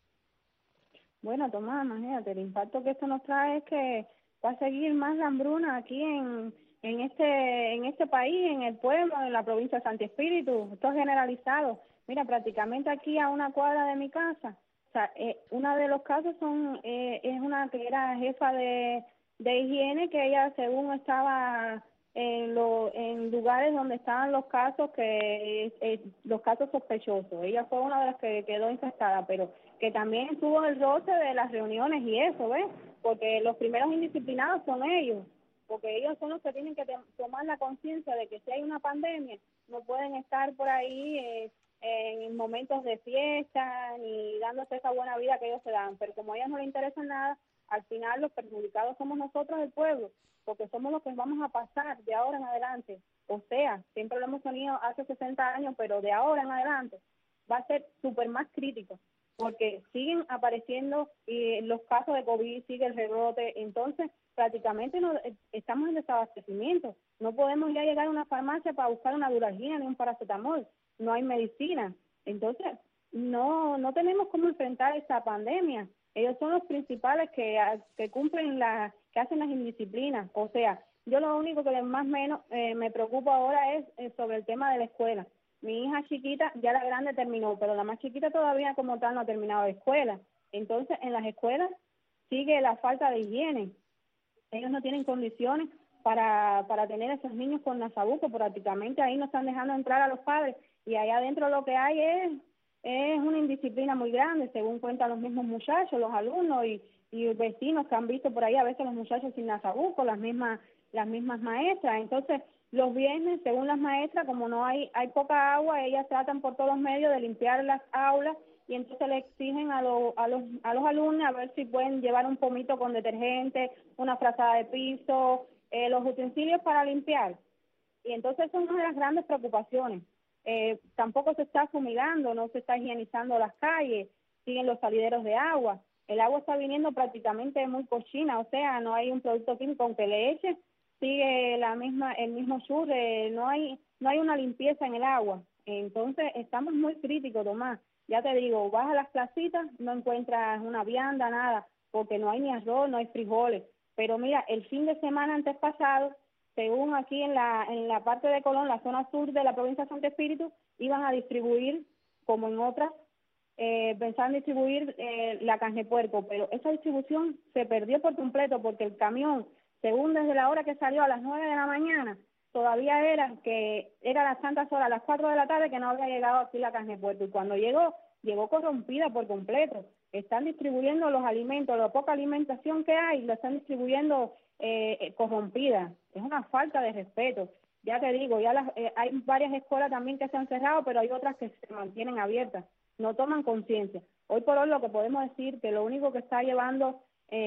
Bueno, Tomás, imagínate, el impacto que esto nos trae es que va a seguir más la hambruna aquí en este país, en el pueblo, en la provincia de Santo Espíritu. Esto es generalizado. Mira, prácticamente aquí a una cuadra de mi casa. O sea, uno de los casos es una que era jefa de higiene, que ella según estaba en lugares donde estaban los casos los casos sospechosos. Ella fue una de las que quedó infectada, pero que también estuvo en el roce de las reuniones y eso, ¿ves? Porque los primeros indisciplinados son ellos, porque ellos son los que tienen que tomar la conciencia de que si hay una pandemia no pueden estar por ahí en momentos de fiesta ni dándose esa buena vida que ellos se dan, pero como a ellos no les interesa nada, al final los perjudicados somos nosotros, el pueblo, porque somos los que vamos a pasar de ahora en adelante. O sea, siempre lo hemos tenido hace 60 años, pero de ahora en adelante va a ser súper más crítico, porque siguen apareciendo los casos de COVID, sigue el rebrote, entonces prácticamente estamos en desabastecimiento. No podemos ya llegar a una farmacia para buscar una Duralgina ni un paracetamol, no hay medicina. Entonces, no tenemos cómo enfrentar esta pandemia. Ellos son los principales que cumplen que hacen las indisciplinas. O sea, yo lo único que más o menos me preocupa ahora es sobre el tema de la escuela. Mi hija chiquita, ya la grande terminó, pero la más chiquita todavía como tal no ha terminado la escuela. Entonces, en las escuelas sigue la falta de higiene. Ellos no tienen condiciones para tener a esos niños con nasabuco, prácticamente ahí no están dejando entrar a los padres y allá adentro lo que hay es una indisciplina muy grande, según cuentan los mismos muchachos, los alumnos y vecinos que han visto por ahí a veces los muchachos sin nasabuco, las mismas maestras. Entonces, los viernes, según las maestras, como no hay poca agua, ellas tratan por todos los medios de limpiar las aulas y entonces le exigen a los alumnos a ver si pueden llevar un pomito con detergente, una frazada de piso, los utensilios para limpiar. Y entonces eso es una de las grandes preocupaciones. Tampoco se está fumigando, no se está higienizando las calles, siguen los salideros de agua. El agua está viniendo prácticamente muy cochina, o sea, no hay un producto químico aunque le eche, sigue el mismo churre, no hay una limpieza en el agua. Entonces estamos muy críticos, Tomás. Ya te digo, vas a las placitas, no encuentras una vianda, nada, porque no hay ni arroz, no hay frijoles. Pero mira, el fin de semana antes pasado, según aquí en la parte de Colón, la zona sur de la provincia de Santo Espíritu, iban a distribuir, como en otras, pensaban distribuir la carne de puerco, pero esa distribución se perdió por completo porque el camión, según desde la hora que salió a las 9 de la mañana, todavía era las tantas horas, a las 4 de la tarde, que no había llegado aquí la carne de puerco. Y cuando llegó corrompida por completo. Están distribuyendo los alimentos, la poca alimentación que hay, lo están distribuyendo corrompida. Es una falta de respeto. Ya te digo, hay varias escuelas también que se han cerrado, pero hay otras que se mantienen abiertas. No toman conciencia. Hoy por hoy lo que podemos decir que lo único que está llevando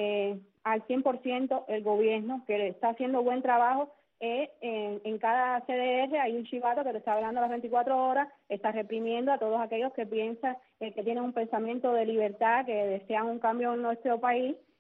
al 100% el gobierno, que está haciendo buen trabajo, en cada CDR hay un chivato que te está hablando las 24 horas, está reprimiendo a todos aquellos que piensan, que tienen un pensamiento de libertad, que desean un cambio en nuestro país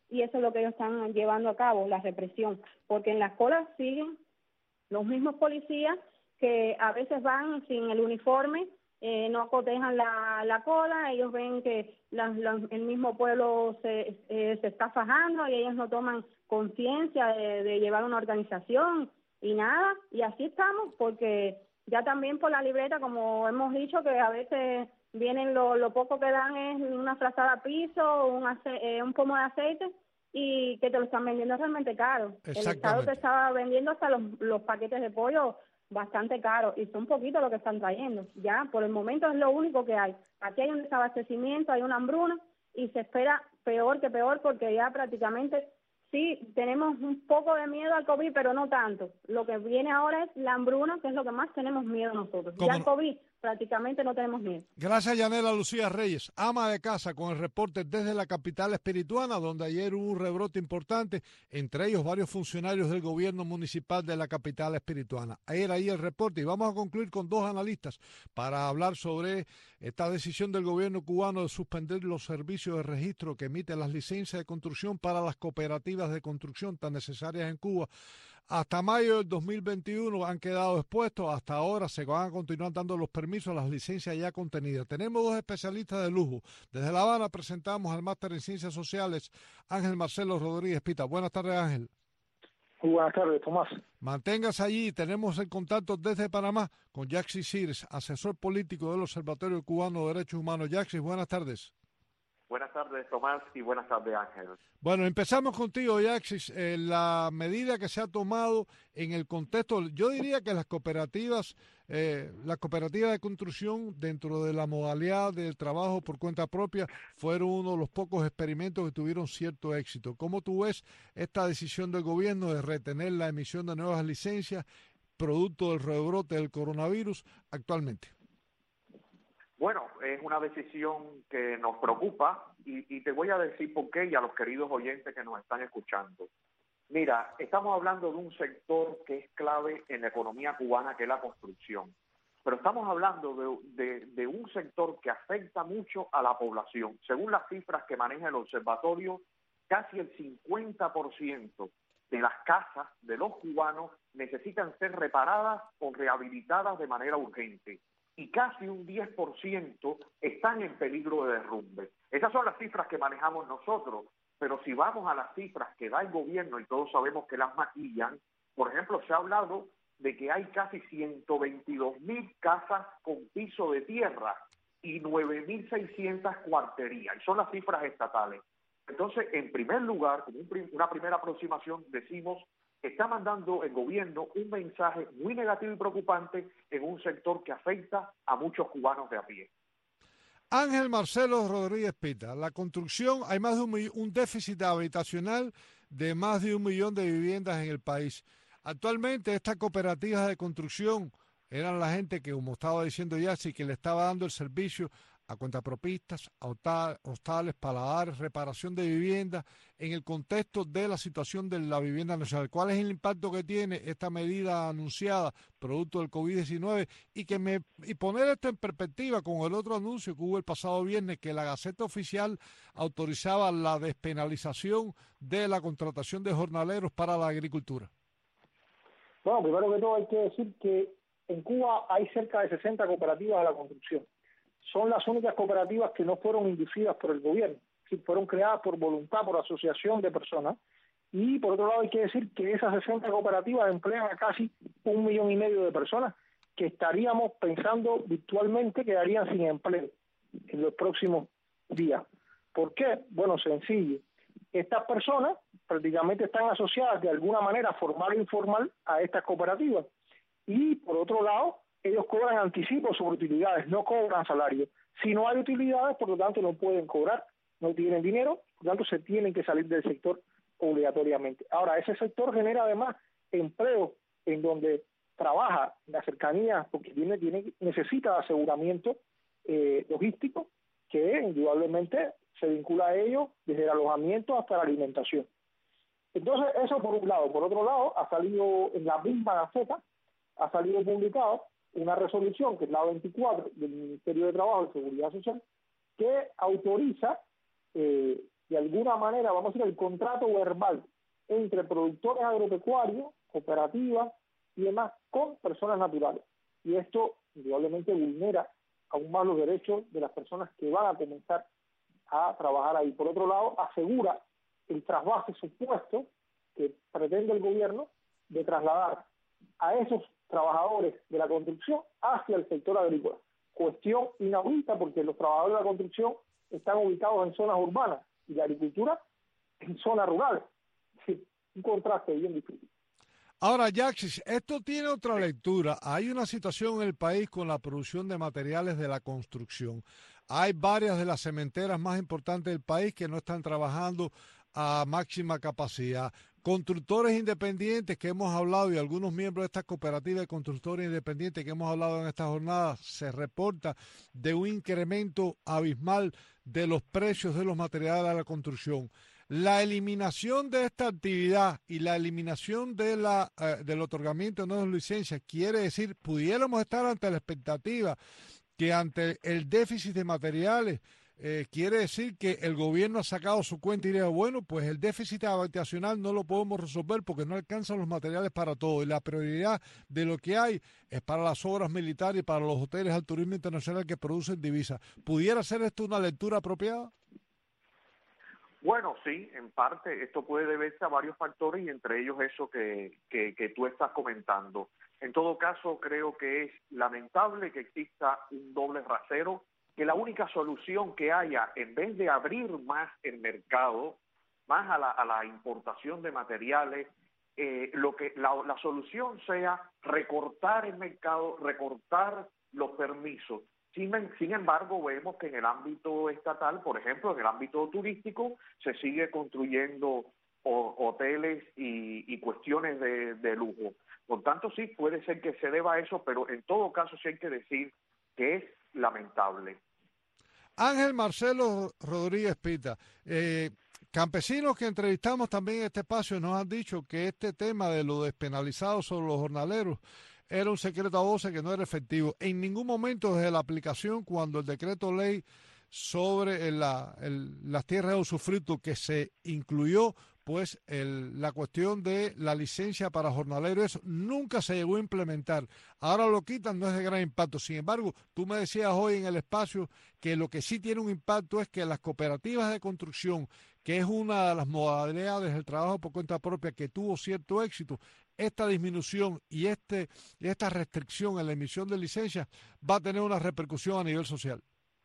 y eso es lo que ellos están llevando a cabo, la represión, porque en las colas siguen los mismos policías que a veces van sin el uniforme, no cotejan la cola, ellos ven que el mismo pueblo se está fajando y ellos no toman conciencia de llevar una organización y nada, y así estamos, porque ya también por la libreta, como hemos dicho, que a veces vienen lo poco que dan es una frazada a piso, un pomo de aceite, y que te lo están vendiendo realmente caro. El Estado te estaba vendiendo hasta los paquetes de pollo bastante caros, y son poquitos lo que están trayendo. Ya, por el momento es lo único que hay. Aquí hay un desabastecimiento, hay una hambruna, y se espera peor que peor, porque ya prácticamente sí, tenemos un poco de miedo al COVID, pero no tanto. Lo que viene ahora es la hambruna, que es lo que más tenemos miedo nosotros. Ya el COVID prácticamente no tenemos miedo. Gracias, Yanela Lucía Reyes, ama de casa, con el reporte desde la capital espirituana, donde ayer hubo un rebrote importante, entre ellos varios funcionarios del gobierno municipal de la capital espirituana. Ayer ahí el reporte, y vamos a concluir con dos analistas para hablar sobre esta decisión del gobierno cubano de suspender los servicios de registro que emiten las licencias de construcción para las cooperativas de construcción tan necesarias en Cuba. Hasta mayo del 2021 han quedado expuestos, hasta ahora se van a continuar dando los permisos a las licencias ya contenidas. Tenemos dos especialistas de lujo. Desde La Habana presentamos al máster en Ciencias Sociales, Ángel Marcelo Rodríguez Pita. Buenas tardes, Ángel. Muy buenas tardes, Tomás. Manténgase allí. Tenemos el contacto desde Panamá con Yaxis Sires, asesor político del Observatorio Cubano de Derechos Humanos. Yaxis, buenas tardes. Buenas tardes, Tomás, y buenas tardes, Ángel. Bueno, empezamos contigo, Yaxis. La medida que se ha tomado en el contexto, yo diría que las cooperativas de construcción, dentro de la modalidad del trabajo por cuenta propia, fueron uno de los pocos experimentos que tuvieron cierto éxito. ¿Cómo tú ves esta decisión del gobierno de retener la emisión de nuevas licencias producto del rebrote del coronavirus actualmente? Bueno, es una decisión que nos preocupa y te voy a decir por qué, y a los queridos oyentes que nos están escuchando. Mira, estamos hablando de un sector que es clave en la economía cubana, que es la construcción. Pero estamos hablando de un sector que afecta mucho a la población. Según las cifras que maneja el observatorio, casi el 50% de las casas de los cubanos necesitan ser reparadas o rehabilitadas de manera urgente. Y casi un 10% están en peligro de derrumbe. Esas son las cifras que manejamos nosotros, pero si vamos a las cifras que da el gobierno, y todos sabemos que las maquillan, por ejemplo, se ha hablado de que hay casi 122.000 casas con piso de tierra y 9.600 cuarterías, y son las cifras estatales. Entonces, en primer lugar, como una primera aproximación, decimos: está mandando el gobierno un mensaje muy negativo y preocupante en un sector que afecta a muchos cubanos de a pie. Ángel Marcelo Rodríguez Pita, la construcción, hay más de un déficit habitacional de más de 1 millón de viviendas en el país. Actualmente estas cooperativas de construcción eran la gente que, como estaba diciendo ya, sí, que le estaba dando el servicio a cuentapropistas, a hostales, paladares, reparación de viviendas, en el contexto de la situación de la vivienda nacional. ¿Cuál es el impacto que tiene esta medida anunciada, producto del COVID-19? Y poner esto en perspectiva con el otro anuncio que hubo el pasado viernes, que la Gaceta Oficial autorizaba la despenalización de la contratación de jornaleros para la agricultura. Bueno, primero que todo hay que decir que en Cuba hay cerca de 60 cooperativas de la construcción. Son las únicas cooperativas que no fueron inducidas por el gobierno, que fueron creadas por voluntad, por asociación de personas. Y por otro lado hay que decir que esas 60 cooperativas emplean a casi 1,5 millones de personas que estaríamos pensando virtualmente quedarían sin empleo en los próximos días. ¿Por qué? Bueno, sencillo. Estas personas prácticamente están asociadas de alguna manera formal o informal a estas cooperativas. Y por otro lado, ellos cobran anticipos sobre utilidades, no cobran salario. Si no hay utilidades, por lo tanto no pueden cobrar, no tienen dinero, por lo tanto se tienen que salir del sector obligatoriamente. Ahora, ese sector genera además empleo en donde trabaja en la cercanía, porque necesita aseguramiento logístico, que indudablemente se vincula a ello desde el alojamiento hasta la alimentación. Entonces, eso por un lado. Por otro lado, ha salido en la misma Gaceta, ha salido publicado una resolución, que es la 24 del Ministerio de Trabajo y Seguridad Social, que autoriza de alguna manera, vamos a decir, el contrato verbal entre productores agropecuarios, cooperativas y demás con personas naturales. Y esto indudablemente vulnera aún más los derechos de las personas que van a comenzar a trabajar ahí. Por otro lado, asegura el trasvase supuesto que pretende el gobierno de trasladar a esos trabajadores de la construcción hacia el sector agrícola. Cuestión inaudita porque los trabajadores de la construcción están ubicados en zonas urbanas y la agricultura en zonas rurales. Sí, un contraste bien difícil. Ahora, Yaxis, esto tiene otra lectura. Hay una situación en el país con la producción de materiales de la construcción. Hay varias de las cementeras más importantes del país que no están trabajando a máxima capacidad. Constructores independientes que hemos hablado y algunos miembros de esta cooperativa de constructores independientes que hemos hablado en esta jornada, se reporta de un incremento abismal de los precios de los materiales de la construcción. La eliminación de esta actividad y la eliminación de del otorgamiento de nuevas licencias quiere decir, pudiéramos estar ante la expectativa que ante el déficit de materiales, quiere decir que el gobierno ha sacado su cuenta y diría, bueno, pues el déficit habitacional no lo podemos resolver porque no alcanzan los materiales para todo y la prioridad de lo que hay es para las obras militares y para los hoteles al turismo internacional que producen divisas. ¿Pudiera ser esto una lectura apropiada? Bueno, sí, en parte esto puede deberse a varios factores y entre ellos eso que tú estás comentando. En todo caso, creo que es lamentable que exista un doble rasero, que la única solución que haya, en vez de abrir más el mercado, más a la importación de materiales, la solución sea recortar el mercado, recortar los permisos. Sin embargo, vemos que en el ámbito estatal, por ejemplo, en el ámbito turístico, se sigue construyendo hoteles y cuestiones de lujo. Por tanto, sí, puede ser que se deba a eso, pero en todo caso sí hay que decir que es lamentable. Ángel Marcelo Rodríguez Pita, campesinos que entrevistamos también en este espacio nos han dicho que este tema de lo despenalizado sobre los jornaleros era un secreto a voces que no era efectivo. En ningún momento desde la aplicación, cuando el decreto ley sobre las tierras de usufructo que se incluyó, pues la cuestión de la licencia para jornaleros, eso nunca se llegó a implementar. Ahora lo quitan, no es de gran impacto. Sin embargo, tú me decías hoy en el espacio que lo que sí tiene un impacto es que las cooperativas de construcción, que es una de las modalidades del trabajo por cuenta propia que tuvo cierto éxito, esta disminución y esta restricción en la emisión de licencias va a tener una repercusión a nivel social.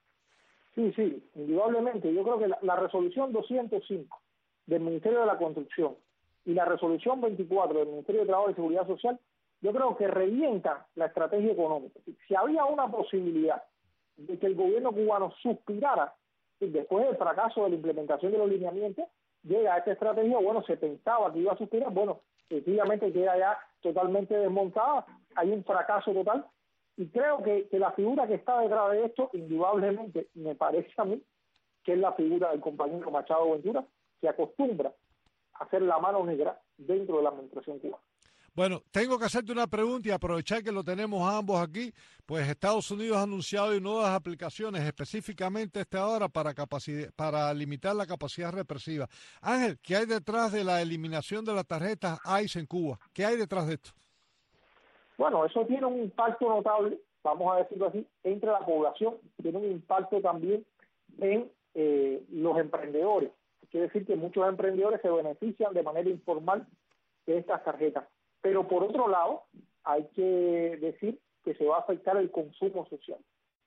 Sí, indudablemente. Yo creo que la resolución 205 del Ministerio de la Construcción y la resolución 24 del Ministerio de Trabajo y Seguridad Social, yo creo que revientan la estrategia económica. Si había una posibilidad de que el gobierno cubano suspirara después del fracaso de la implementación de los lineamientos, llega a esta estrategia, bueno, se pensaba que iba a suspirar, bueno, sencillamente queda ya totalmente desmontada, hay un fracaso total, y creo que la figura que está detrás de esto, indudablemente, me parece a mí, que es la figura del compañero Machado Ventura, que acostumbra a hacer la mano negra dentro de la administración cubana. Bueno, tengo que hacerte una pregunta y aprovechar que lo tenemos a ambos aquí, pues Estados Unidos ha anunciado nuevas aplicaciones específicamente a esta hora para limitar la capacidad represiva. Ángel, ¿qué hay detrás de la eliminación de las tarjetas ICE en Cuba? ¿Qué hay detrás de esto? Bueno, eso tiene un impacto notable, vamos a decirlo así, entre la población, tiene un impacto también en los emprendedores. Quiere decir que muchos emprendedores se benefician de manera informal de estas tarjetas. Pero por otro lado, hay que decir que se va a afectar el consumo social.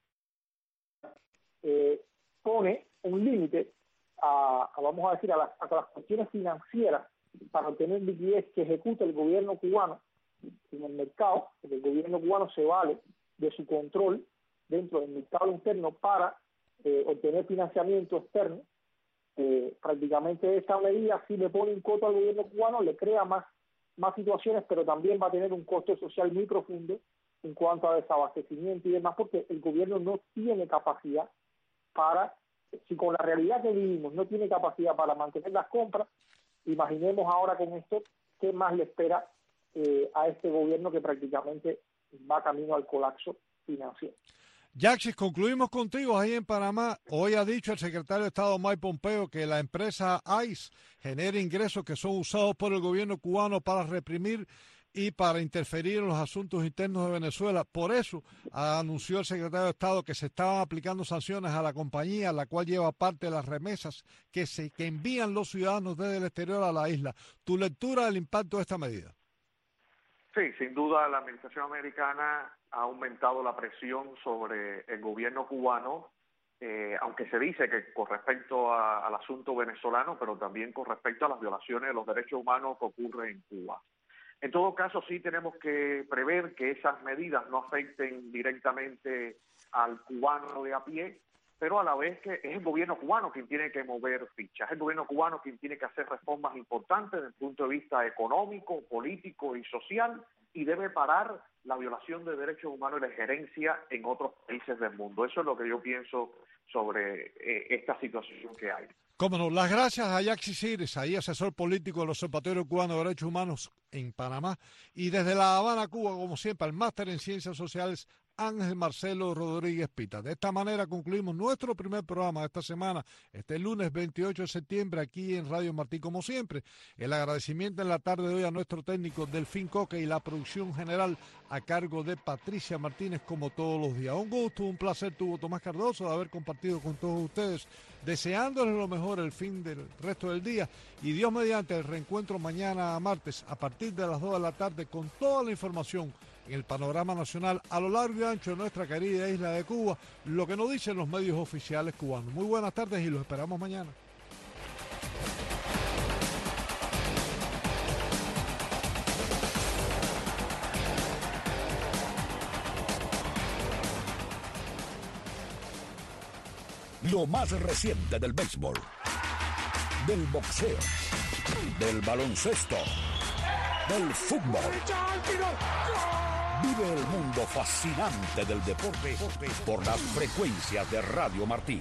Pone un límite vamos a decir, a las cuestiones financieras para obtener liquidez que ejecuta el gobierno cubano en el mercado, porque el gobierno cubano se vale de su control dentro del mercado interno para obtener financiamiento externo. Prácticamente esta medida sí le pone un coto al gobierno cubano, le crea más situaciones, pero también va a tener un costo social muy profundo en cuanto a desabastecimiento y demás, porque el gobierno no tiene capacidad para, si con la realidad que vivimos no tiene capacidad para mantener las compras, imaginemos ahora con esto qué más le espera a este gobierno que prácticamente va camino al colapso financiero. Yaxis, concluimos contigo ahí en Panamá. Hoy ha dicho el secretario de Estado Mike Pompeo que la empresa ICE genera ingresos que son usados por el gobierno cubano para reprimir y para interferir en los asuntos internos de Venezuela. Por eso anunció el secretario de Estado que se estaban aplicando sanciones a la compañía, la cual lleva parte de las remesas que envían los ciudadanos desde el exterior a la isla. ¿Tu lectura del impacto de esta medida? Sí, sin duda la administración americana ha aumentado la presión sobre el gobierno cubano, aunque se dice que con respecto al asunto venezolano, pero también con respecto a las violaciones de los derechos humanos que ocurren en Cuba. En todo caso, sí tenemos que prever que esas medidas no afecten directamente al cubano de a pie, pero a la vez que es el gobierno cubano quien tiene que mover fichas, es el gobierno cubano quien tiene que hacer reformas importantes desde el punto de vista económico, político y social, y debe parar la violación de derechos humanos y la injerencia en otros países del mundo. Eso es lo que yo pienso sobre esta situación que hay. Cómo no, las gracias a Yaxis Cires, ahí asesor político del Observatorio Cubano de Derechos Humanos en Panamá, y desde La Habana, Cuba, como siempre, al máster en Ciencias Sociales, Ángel Marcelo Rodríguez Pita. De esta manera concluimos nuestro primer programa de esta semana, este lunes 28 de septiembre, aquí en Radio Martí, como siempre. El agradecimiento en la tarde de hoy a nuestro técnico Delfín Coque y la producción general a cargo de Patricia Martínez, como todos los días. Un gusto, un placer tuvo Tomás Cardoso de haber compartido con todos ustedes, deseándoles lo mejor el fin del resto del día, y Dios mediante el reencuentro mañana martes a partir de las 2 de la tarde con toda la información en el panorama nacional a lo largo y ancho de nuestra querida isla de Cuba, lo que nos dicen los medios oficiales cubanos. Muy buenas tardes y los esperamos mañana. Lo más reciente del béisbol, del boxeo, del baloncesto, del fútbol. Vive el mundo fascinante del deporte por las frecuencias de Radio Martí.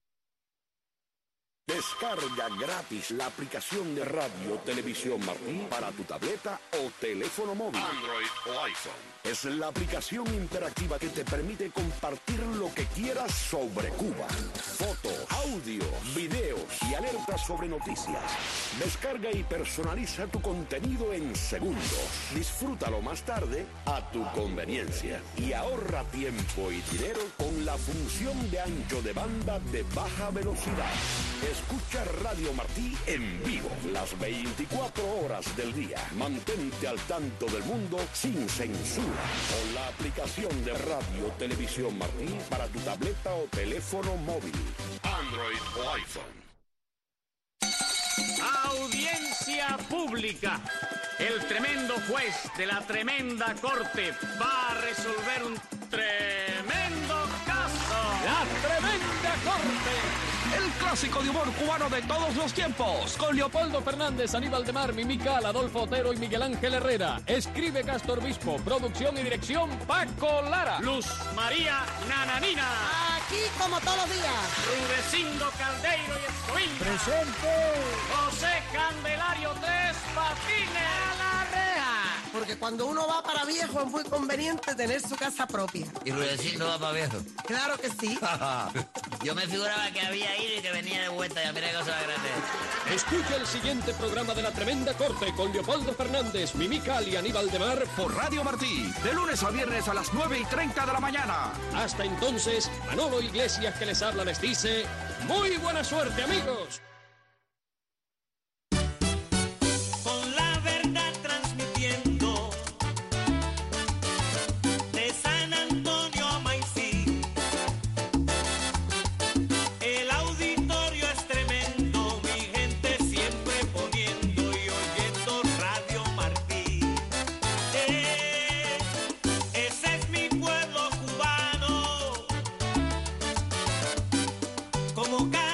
Descarga gratis la aplicación de Radio Televisión Martí para tu tableta o teléfono móvil, Android o iPhone. Es la aplicación interactiva que te permite compartir lo que quieras sobre Cuba. Fotos, audios, videos y alertas sobre noticias. Descarga y personaliza tu contenido en segundos. Disfrútalo más tarde a tu conveniencia. Y ahorra tiempo y dinero con la función de ancho de banda de baja velocidad. Escucha Radio Martí en vivo las 24 horas del día. Mantente al tanto del mundo sin censura con la aplicación de Radio Televisión Martí para tu tableta o teléfono móvil, Android o iPhone. Audiencia pública. El tremendo juez de la tremenda corte va a resolver un tremendo caso. La tremenda corte. El clásico de humor cubano de todos los tiempos. Con Leopoldo Fernández, Aníbal de Mar, Mimical, Adolfo Otero y Miguel Ángel Herrera. Escribe Castor Bispo. Producción y dirección Paco Lara. Luz María Nananina. Aquí como todos los días. Rudecindo Caldeiro y Escoín. Presente. José Candelario Tres Patines. A la reja. Porque cuando uno va para viejo es muy conveniente tener su casa propia. ¿Y Rudecindo va para viejo? Claro que sí. Yo me figuraba que había ido y que venía de vuelta. Ya mira qué cosa grande. Escucha el siguiente programa de La Tremenda Corte con Leopoldo Fernández, Mimical y Aníbal de Mar por Radio Martí. De lunes a viernes a las 9:30 de la mañana. Hasta entonces, Manolo Iglesias, que les habla, les dice: ¡muy buena suerte, amigos! Como